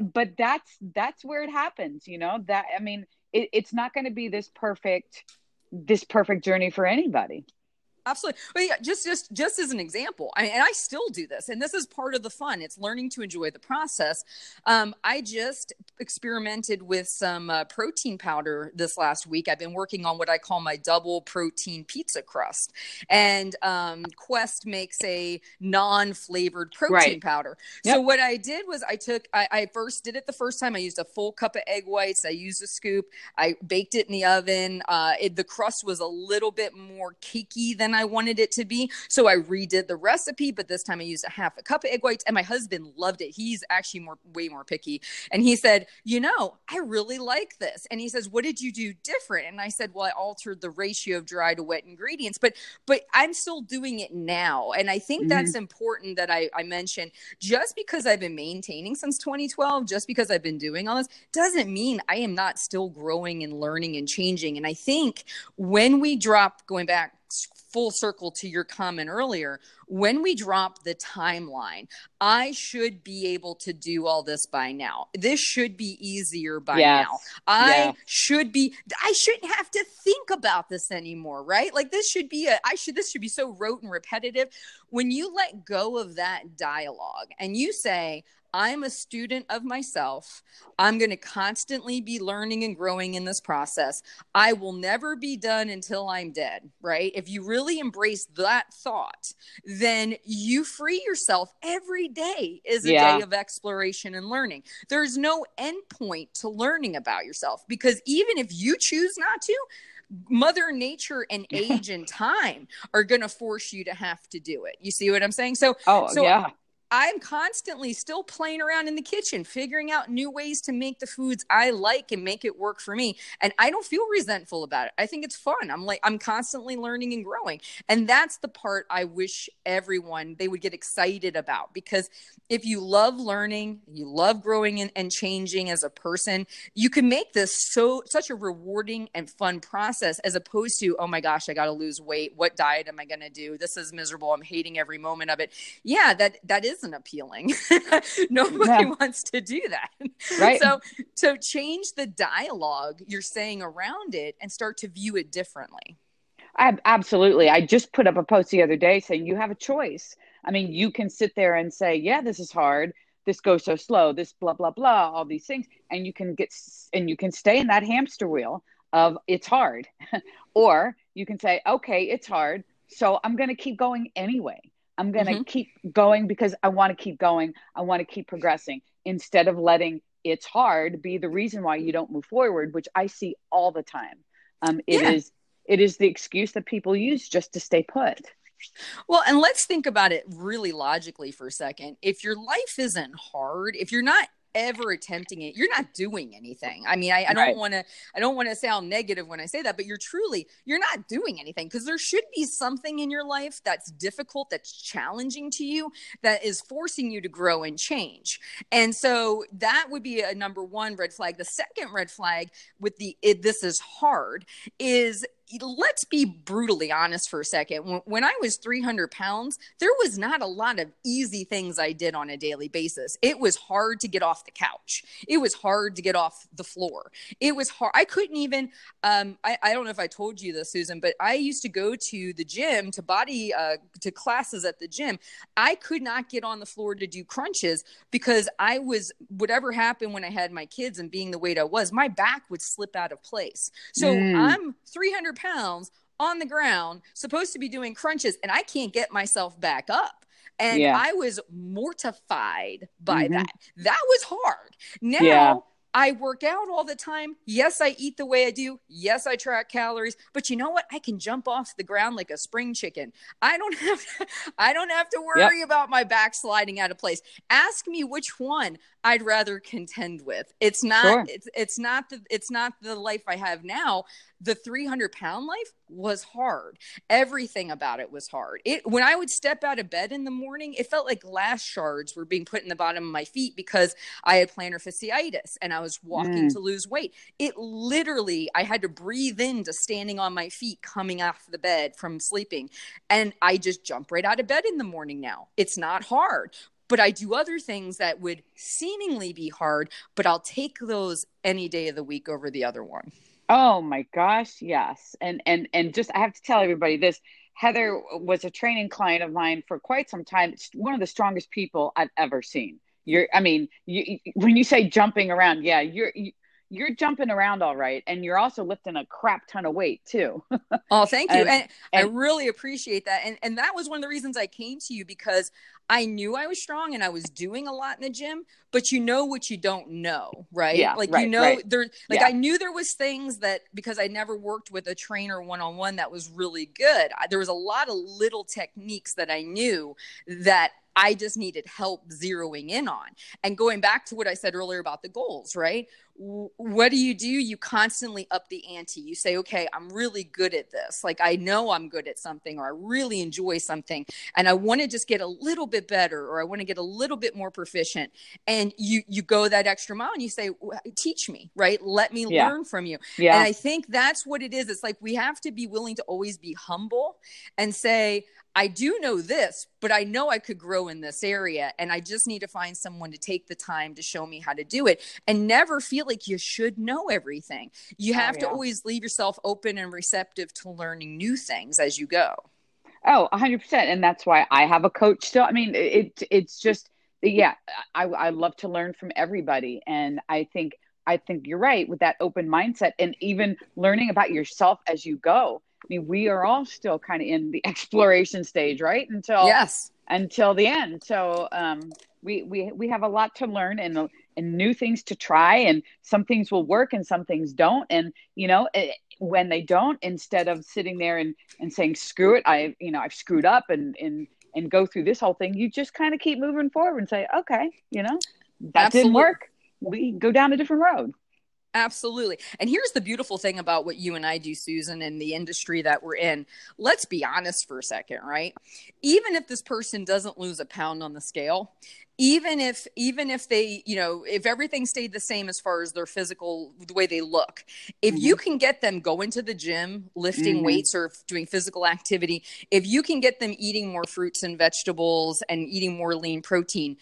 that's where it happens, it's not going to be this perfect journey for anybody. Absolutely. Well, yeah, just as an example, and I still do this, and this is part of the fun. It's learning to enjoy the process. I just experimented with some protein powder this last week. I've been working on what I call my double protein pizza crust, and Quest makes a non-flavored protein powder. Yep. So what I did was I first did it the first time. I used a full cup of egg whites. I used a scoop. I baked it in the oven. The crust was a little bit more cakey than I wanted it to be. So I redid the recipe, but this time I used a half a cup of egg whites, and my husband loved it. He's actually way more picky. And he said, I really like this. And he says, what did you do different? And I said, well, I altered the ratio of dry to wet ingredients, but I'm still doing it now. And I think that's important that I mentioned. Just because I've been maintaining since 2012, just because I've been doing all this, doesn't mean I am not still growing and learning and changing. And I think when we drop, going back full circle to your comment earlier, when we drop the timeline, I should be able to do all this by now. This should be easier by now. I shouldn't have to think about this anymore, right? Like this should be so rote and repetitive. When you let go of that dialogue and you say, I'm a student of myself. I'm going to constantly be learning and growing in this process. I will never be done until I'm dead, right? If you really embrace that thought, then you free yourself. Every day is a day of exploration and learning. There's no end point to learning about yourself, because even if you choose not to, Mother Nature and age and time are going to force you to have to do it. You see what I'm saying? I'm constantly still playing around in the kitchen, figuring out new ways to make the foods I like and make it work for me. And I don't feel resentful about it. I think it's fun. I'm constantly learning and growing. And that's the part I wish they would get excited about, because if you love learning, you love growing and changing as a person, you can make this such a rewarding and fun process, as opposed to, oh my gosh, I got to lose weight. What diet am I going to do? This is miserable. I'm hating every moment of it. Yeah, that isn't appealing. Nobody wants to do that. Right. So change the dialogue you're saying around it and start to view it differently. Absolutely. I just put up a post the other day saying you have a choice. I mean, you can sit there and say, yeah, this is hard. This goes so slow, this blah, blah, blah, all these things. And you can stay in that hamster wheel of it's hard. Or you can say, okay, it's hard, so I'm going to keep going anyway. I'm going to keep going because I want to keep going. I want to keep progressing, instead of letting it's hard be the reason why you don't move forward, which I see all the time. It is the excuse that people use just to stay put. Well, and let's think about it really logically for a second. If your life isn't hard, if you're not ever attempting it, you're not doing anything. I mean, I don't want to sound negative when I say that, but you're not doing anything, because there should be something in your life that's difficult, that's challenging to you, that is forcing you to grow and change. And so that would be a number one red flag. The second red flag with this is hard is, let's be brutally honest for a second. When I was 300 pounds, there was not a lot of easy things I did on a daily basis. It was hard to get off the couch. It was hard to get off the floor. It was hard. I couldn't even, I don't know if I told you this, Susan, but I used to go to the gym, to classes at the gym. I could not get on the floor to do crunches because whatever happened when I had my kids and being the weight I was, my back would slip out of place. So I'm 300 pounds on the ground, supposed to be doing crunches, and I can't get myself back up. And I was mortified by that. That was hard. Now I work out all the time. Yes, I eat the way I do. Yes, I track calories. But you know what? I can jump off the ground like a spring chicken. I don't have to worry about my back sliding out of place. Ask me which one I'd rather contend with. It's not it's not the life I have now. The 300-pound life was hard. Everything about it was hard. When I would step out of bed in the morning, it felt like glass shards were being put in the bottom of my feet because I had plantar fasciitis and I was walking to lose weight. It literally, I had to breathe into standing on my feet coming off the bed from sleeping. And I just jump right out of bed in the morning now. It's not hard. But I do other things that would seemingly be hard, but I'll take those any day of the week over the other one. Oh my gosh, yes. And just, I have to tell everybody this, Heather was a training client of mine for quite some time. It's one of the strongest people I've ever seen. When you say jumping around, yeah, you're jumping around all right, and you're also lifting a crap ton of weight too. Oh, thank you. And I really appreciate that. And that was one of the reasons I came to you, because I knew I was strong and I was doing a lot in the gym, but you know what you don't know, right? Yeah, like, right, you know, right. there, like, I knew there was things that, because I never worked with a trainer one-on-one that was really good. There was a lot of little techniques that I knew that I just needed help zeroing in on. And going back to what I said earlier about the goals, right? What do? You constantly up the ante. You say, okay, I'm really good at this. Like, I know I'm good at something, or I really enjoy something, and I want to just get a little bit better, or I want to get a little bit more proficient. And you go that extra mile and you say, teach me, right? Let me learn from you. Yeah. And I think that's what it is. It's like, we have to be willing to always be humble and say, I do know this, but I know I could grow in this area, and I just need to find someone to take the time to show me how to do it, and never feel like you should know everything. You have to always leave yourself open and receptive to learning new things as you go. Oh, 100%. And that's why I have a coach still. I mean, it's just, I love to learn from everybody. And I think you're right with that open mindset, and even learning about yourself as you go. I mean, we are all still kind of in the exploration stage, right? Until the end. So we have a lot to learn and new things to try, and some things will work and some things don't. And, when they don't, instead of sitting there and saying, screw it, I've screwed up and go through this whole thing, you just kind of keep moving forward and say, okay, that didn't work. We go down a different road. Absolutely. And here's the beautiful thing about what you and I do, Susan, and the industry that we're in. Let's be honest for a second, right? Even if this person doesn't lose a pound on the scale, even if they, if everything stayed the same as far as their physical, the way they look, if you can get them going to the gym, lifting weights or doing physical activity, if you can get them eating more fruits and vegetables and eating more lean protein,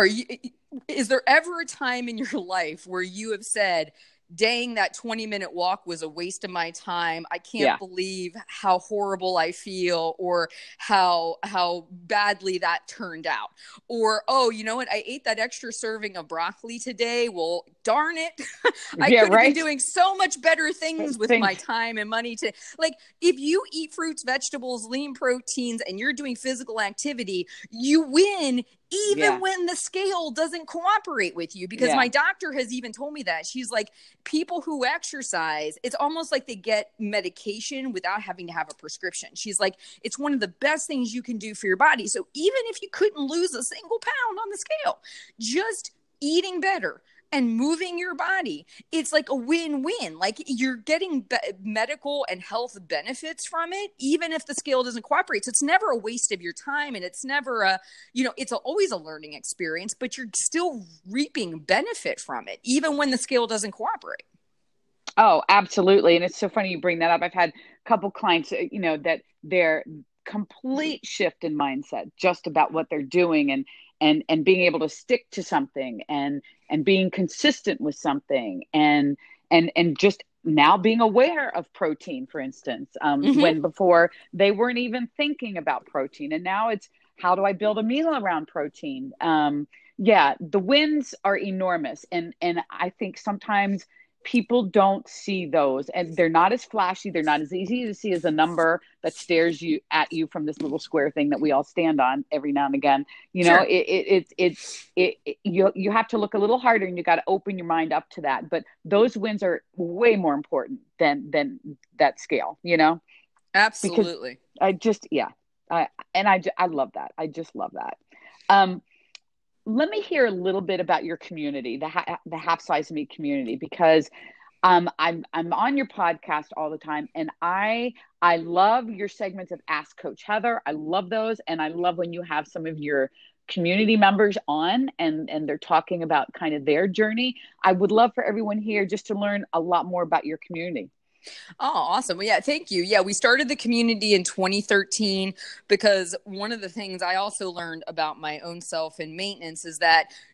is there ever a time in your life where you have said, dang, that 20-minute walk was a waste of my time. I can't believe how horrible I feel, or how badly that turned out. Or, oh, you know what? I ate that extra serving of broccoli today. Well, darn it. I could have been doing so much better things with my time and money to, like, if you eat fruits, vegetables, lean proteins, and you're doing physical activity, you win even when the scale doesn't cooperate with you. Because my doctor has even told me that. She's like, people who exercise, it's almost like they get medication without having to have a prescription. She's like, it's one of the best things you can do for your body. So even if you couldn't lose a single pound on the scale, just eating better and moving your body, it's like a win-win. Like, you're getting medical and health benefits from it, even if the scale doesn't cooperate. So it's never a waste of your time, and it's never it's always a learning experience, but you're still reaping benefit from it, even when the scale doesn't cooperate. Oh, absolutely. And it's so funny you bring that up. I've had a couple clients, that their complete shift in mindset just about what they're doing, and being able to stick to something, and being consistent with something, and just now being aware of protein, for instance, when before they weren't even thinking about protein. And now it's, how do I build a meal around protein? The wins are enormous. And I think sometimes people don't see those, and they're not as flashy. They're not as easy to see as a number that stares at you from this little square thing that we all stand on every now and again. You have to look a little harder, and you got to open your mind up to that. But those wins are way more important than that scale, Absolutely. Because I love that. I just love that. Let me hear a little bit about your community, the Half Size Me community, because I'm on your podcast all the time, and I love your segments of Ask Coach Heather. I love those, and I love when you have some of your community members on and they're talking about kind of their journey. I would love for everyone here just to learn a lot more about your community. Oh, awesome. Well, yeah, thank you. Yeah, we started the community in 2013 because one of the things I also learned about my own self and maintenance is that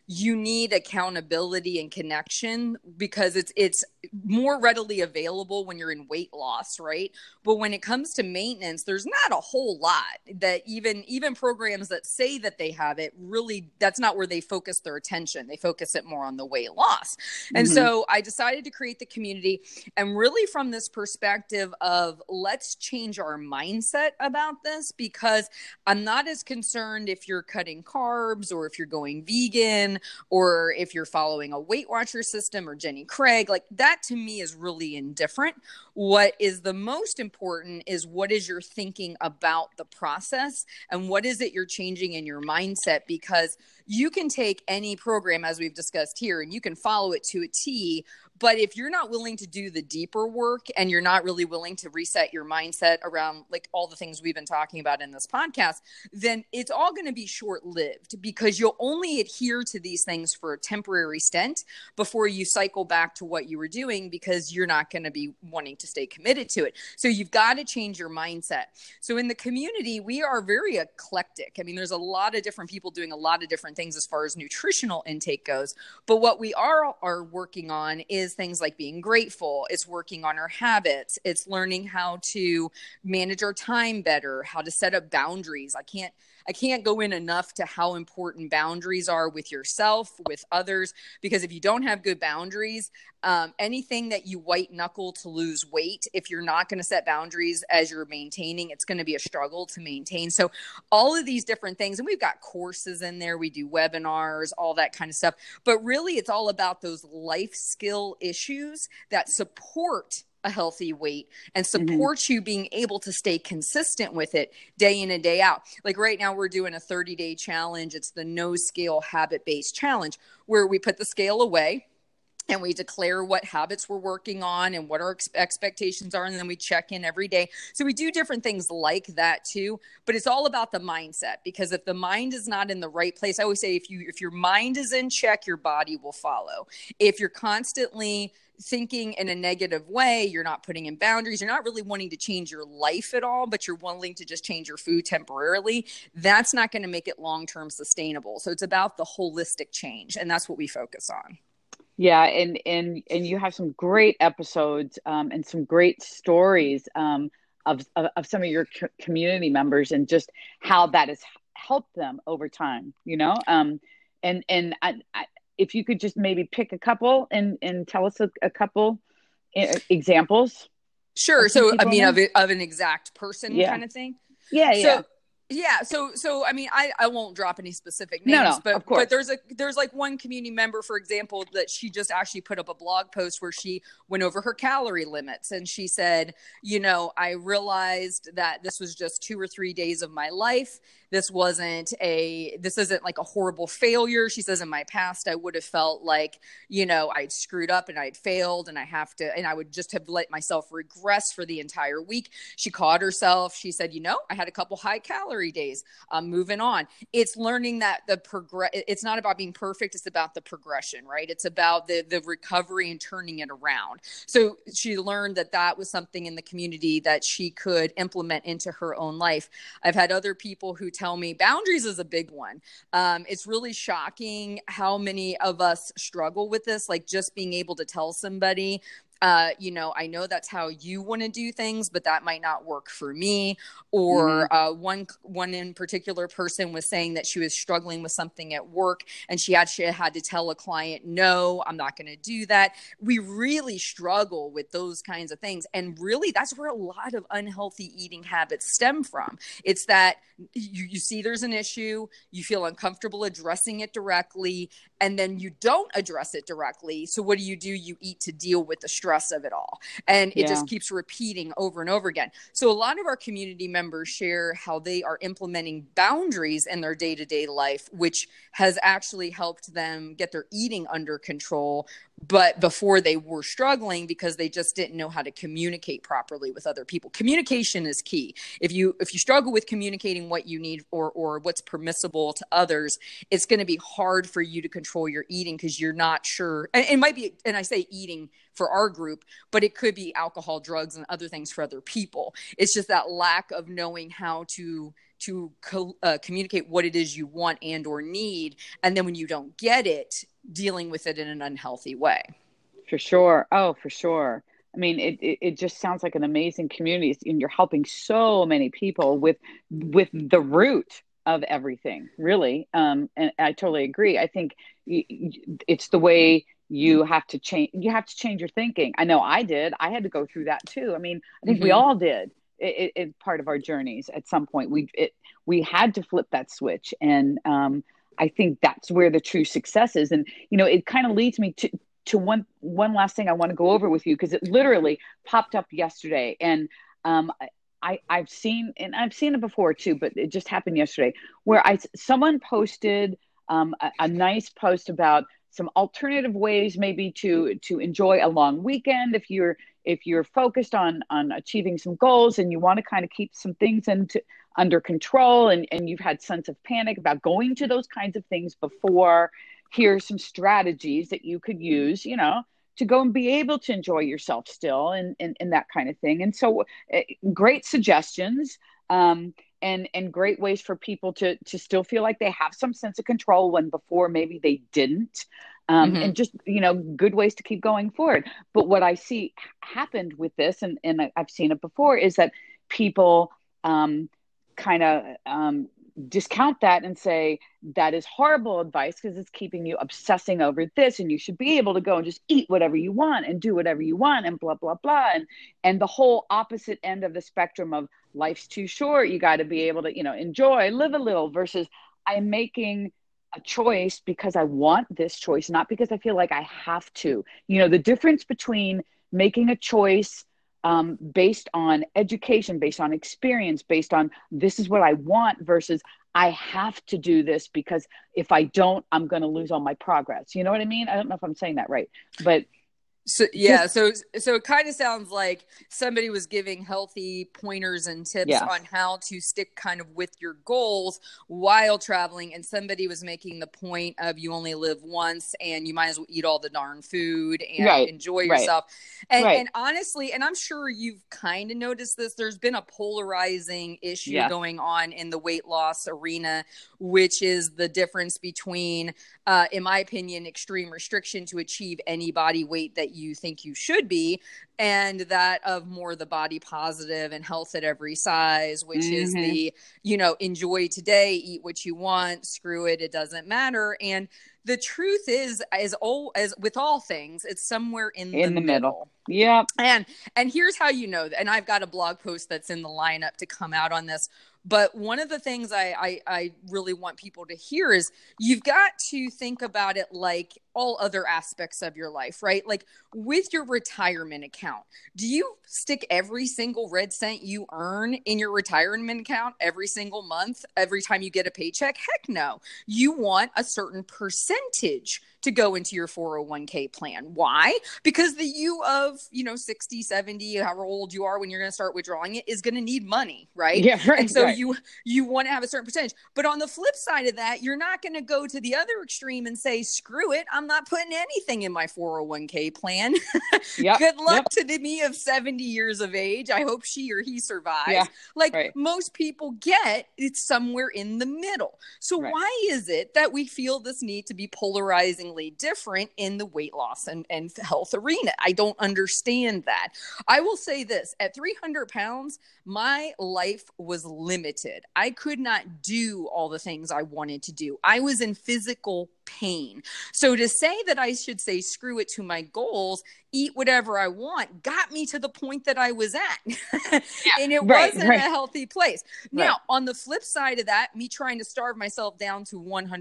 you need accountability and connection because it's more readily available when you're in weight loss, right? But when it comes to maintenance, there's not a whole lot that even programs that say that they have it, really, that's not where they focus their attention. They focus it more on the weight loss. And so I decided to create the community, and really from this perspective of let's change our mindset about this, because I'm not as concerned if you're cutting carbs or if you're going vegan or if you're following a Weight Watcher system or Jenny Craig. Like, that to me is really indifferent. What is the most important is what is your thinking about the process and what is it you're changing in your mindset, because you can take any program, as we've discussed here, and you can follow it to a T. But if you're not willing to do the deeper work and you're not really willing to reset your mindset around like all the things we've been talking about in this podcast, then it's all going to be short-lived, because you'll only adhere to these things for a temporary stint before you cycle back to what you were doing, because you're not going to be wanting to stay committed to it. So you've got to change your mindset. So in the community, we are very eclectic. I mean, there's a lot of different people doing a lot of different things as far as nutritional intake goes. But what we are working on is things like being grateful. It's working on our habits. It's learning how to manage our time better, how to set up boundaries. I can't go in enough to how important boundaries are with yourself, with others, because if you don't have good boundaries, anything that you white knuckle to lose weight, if you're not going to set boundaries as you're maintaining, it's going to be a struggle to maintain. So all of these different things, and we've got courses in there, we do webinars, all that kind of stuff. But really, it's all about those life skill issues that support a healthy weight and support you being able to stay consistent with it day in and day out. Like right now, we're doing a 30-day challenge. It's the No Scale Habit-Based Challenge, where we put the scale away and we declare what habits we're working on and what our expectations are. And then we check in every day. So we do different things like that too, but it's all about the mindset, because if the mind is not in the right place, I always say, if your mind is in check, your body will follow. If you're constantly thinking in a negative way, you're not putting in boundaries, you're not really wanting to change your life at all, but you're willing to just change your food temporarily, that's not going to make it long-term sustainable. So it's about the holistic change. And that's what we focus on. Yeah, and you have some great episodes and some great stories of some of your community members and just how that has helped them over time, you know. And if you could just maybe pick a couple and tell us a couple examples. Sure. So I mean, of an exact person kind of thing. Yeah. Yeah. So I mean, I won't drop any specific names, but of course. But there's like one community member, for example, that she just actually put up a blog post where she went over her calorie limits, and she said, you know, I realized that this was just 2 or 3 days of my life. This isn't like a horrible failure. She says, in my past, I would have felt like, you know, I'd screwed up and I'd failed and I would just have let myself regress for the entire week. She caught herself. She said, you know, I had a couple high calorie days. I'm moving on. It's learning that it's not about being perfect. It's about the progression, right? It's about the recovery and turning it around. So she learned that was something in the community that she could implement into her own life. I've had other people who tell me boundaries is a big one. It's really shocking how many of us struggle with this, like just being able to tell somebody, you know, I know that's how you want to do things, but that might not work for me. Or one in particular person was saying that she was struggling with something at work, and she actually had to tell a client, no, I'm not going to do that. We really struggle with those kinds of things. And really, that's where a lot of unhealthy eating habits stem from. It's that you see there's an issue, you feel uncomfortable addressing it directly, and then you don't address it directly. So what do? You eat to deal with the stress of it all. And it just keeps repeating over and over again. So a lot of our community members share how they are implementing boundaries in their day-to-day life, which has actually helped them get their eating under control. But before, they were struggling because they just didn't know how to communicate properly with other people. Communication is key. If you struggle with communicating what you need or what's permissible to others, it's going to be hard for you to control your eating because you're not sure. And it might be, and I say eating for our group, but it could be alcohol, drugs, and other things for other people. It's just that lack of knowing how to to communicate what it is you want and or need. And then when you don't get it, dealing with it in an unhealthy way. For sure. Oh, for sure. I mean, it just sounds like an amazing community, and you're helping so many people with the root of everything, really. And I totally agree. I think it's the way you have to change. You have to change your thinking. I know I did. I had to go through that too. I mean, I think we all did. It part of our journeys at some point. We had to flip that switch, and I think that's where the true success is. And it kind of leads me to one last thing I want to go over with you, because it literally popped up yesterday, and I've seen it before too, but it just happened yesterday, where someone posted a nice post about some alternative ways maybe to enjoy a long weekend if you're focused on achieving some goals and you want to kind of keep some things under control, and you've had sense of panic about going to those kinds of things before. Here's some strategies that you could use, to go and be able to enjoy yourself still, and that kind of thing. And so great suggestions, and great ways for people to still feel like they have some sense of control when before maybe they didn't. And just, good ways to keep going forward. But what I see happened with this, and I've seen it before, is that people kind of discount that and say that is horrible advice because it's keeping you obsessing over this, and you should be able to go and just eat whatever you want and do whatever you want and blah blah blah, and the whole opposite end of the spectrum of life's too short, you got to be able to enjoy, live a little, versus I'm making a choice because I want this choice, not because I feel like I have to. The difference between making a choice based on education, based on experience, based on this is what I want, versus I have to do this because if I don't, I'm going to lose all my progress. You know what I mean? I don't know if I'm saying that right, but so it kind of sounds like somebody was giving healthy pointers and tips on how to stick kind of with your goals while traveling, and somebody was making the point of you only live once and you might as well eat all the darn food and enjoy yourself. And honestly, and I'm sure you've kind of noticed this, there's been a polarizing issue going on in the weight loss arena, which is the difference between, in my opinion, extreme restriction to achieve any body weight that you think you should be, and that of more the body positive and health at every size, which is the, enjoy today, eat what you want, screw it, it doesn't matter. And the truth is, as with all things, it's somewhere in the middle. Yeah. And here's how and I've got a blog post that's in the lineup to come out on this. But one of the things I really want people to hear is you've got to think about it like all other aspects of your life, right? Like with your retirement account, do you stick every single red cent you earn in your retirement account every single month, every time you get a paycheck? Heck no. You want a certain percentage to go into your 401k plan. Why? Because the you of, 60, 70, however old you are when you're going to start withdrawing it is going to need money, right? Yeah, right. And so you want to have a certain percentage. But on the flip side of that, you're not going to go to the other extreme and say, screw it, I'm not putting anything in my 401k plan. Good luck to the me of 70 years of age. I hope she or he survives. Most people get, it's somewhere in the middle. So why is it that we feel this need to be polarizingly different in the weight loss and health arena? I don't understand that. I will say this, at 300 pounds, my life was limited. I could not do all the things I wanted to do. I was in physical pain. So to say that I should say, screw it to my goals, eat whatever I want, got me to the point that I was at. And it wasn't a healthy place. Now, on the flip side of that, me trying to starve myself down to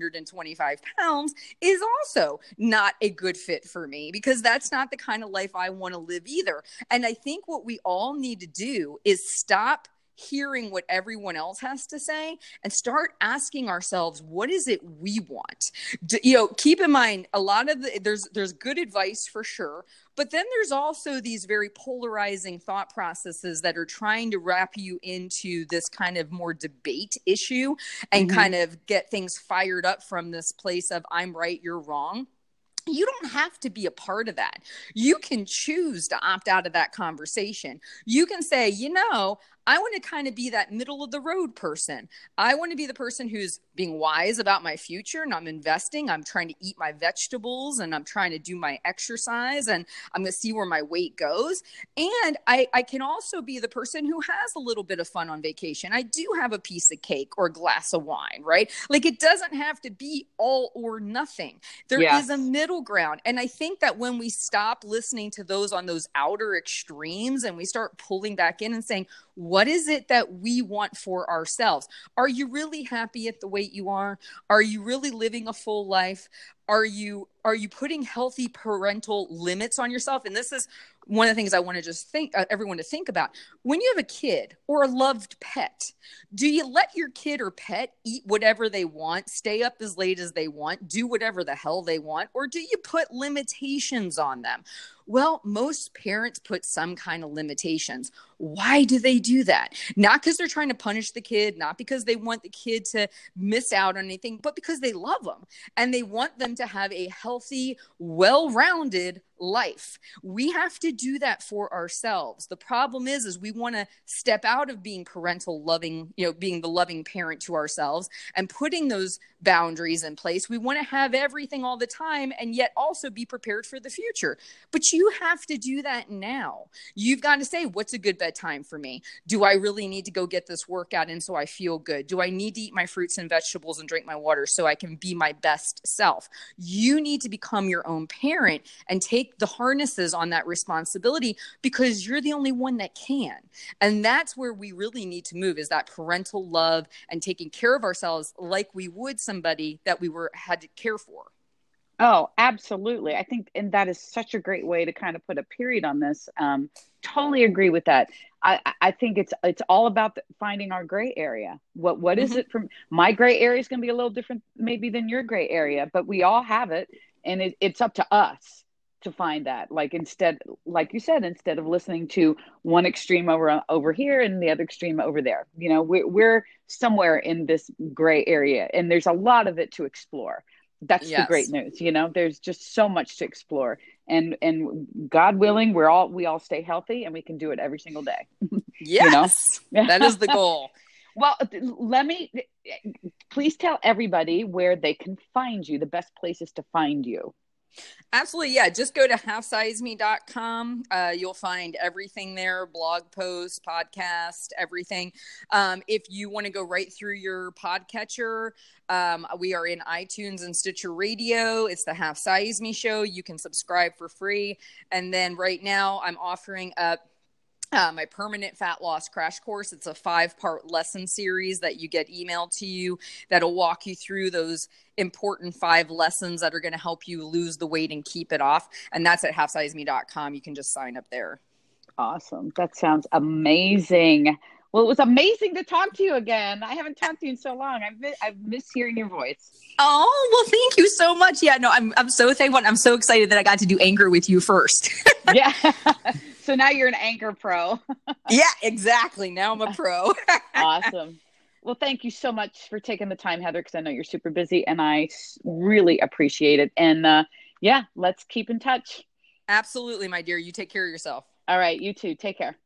125 pounds is also not a good fit for me, because that's not the kind of life I want to live either. And I think what we all need to do is stop hearing what everyone else has to say and start asking ourselves, what is it we want? Keep in mind, a lot of there's good advice for sure, but then there's also these very polarizing thought processes that are trying to wrap you into this kind of more debate issue and kind of get things fired up from this place of I'm right, you're wrong. You don't have to be a part of that. You can choose to opt out of that conversation. You can say, I want to kind of be that middle of the road person. I want to be the person who's being wise about my future, and I'm investing. I'm trying to eat my vegetables, and I'm trying to do my exercise, and I'm going to see where my weight goes. And I can also be the person who has a little bit of fun on vacation. I do have a piece of cake or a glass of wine, right? Like, it doesn't have to be all or nothing. There is a middle ground. And I think that when we stop listening to those on those outer extremes and we start pulling back in and saying, what is it that we want for ourselves? Are you really happy at the weight you are? Are you really living a full life? Are you putting healthy parental limits on yourself? And this is one of the things I want to just think everyone to think about. When you have a kid or a loved pet, do you let your kid or pet eat whatever they want, stay up as late as they want, do whatever the hell they want, or do you put limitations on them? Well, most parents put some kind of limitations. Why do they do that? Not because they're trying to punish the kid, not because they want the kid to miss out on anything, but because they love them and they want them to have a healthy, well-rounded life. We have to do that for ourselves. The problem is we want to step out of being parental loving, being the loving parent to ourselves and putting those boundaries in place. We want to have everything all the time and yet also be prepared for the future. But you have to do that now. You've got to say, what's a good bedtime for me? Do I really need to go get this workout in so I feel good? Do I need to eat my fruits and vegetables and drink my water so I can be my best self? You need to become your own parent and take the harnesses on that responsibility because you're the only one that can. And that's where we really need to move, is that parental love and taking care of ourselves like we would somebody that we had to care for. Oh, absolutely. I think, and that is such a great way to kind of put a period on this. Totally agree with that. I think it's all about finding our gray area. What is it from my gray area is going to be a little different maybe than your gray area, but we all have it. And it's up to us to find that. Like like you said, instead of listening to one extreme over here and the other extreme over there, we're somewhere in this gray area and there's a lot of it to explore. That's the great news. There's just so much to explore, and God willing, we all stay healthy and we can do it every single day. Yes, that is the goal. Well, please tell everybody where they can find you, the best places to find you. Absolutely. Yeah. Just go to halfsizeme.com. You'll find everything there, blog posts, podcast, everything. If you want to go right through your podcatcher, we are in iTunes and Stitcher Radio. It's the Half Size Me Show. You can subscribe for free. And then right now I'm offering up my permanent fat loss crash course. It's a 5-part lesson series that you get emailed to you that'll walk you through those important 5 lessons that are going to help you lose the weight and keep it off. And that's at halfsizeme.com. You can just sign up there. Awesome. That sounds amazing. Well, it was amazing to talk to you again. I haven't talked to you in so long. I've missed hearing your voice. Oh, well, thank you so much. Yeah, no, I'm so thankful. I'm so excited that I got to do Anchor with you first. Yeah. So now you're an Anchor pro. Yeah, exactly. Now I'm a pro. Awesome. Well, thank you so much for taking the time, Heather, because I know you're super busy and I really appreciate it. And let's keep in touch. Absolutely, my dear. You take care of yourself. All right. You too. Take care.